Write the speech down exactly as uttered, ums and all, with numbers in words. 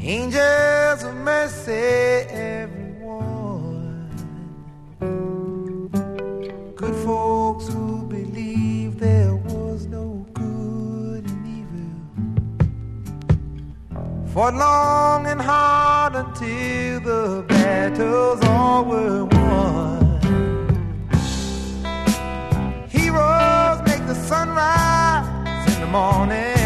angels of mercy, everyone, good folks who believed there was no good and evil, fought long and hard until the battles all were won. Heroes make the sunrise in the morning,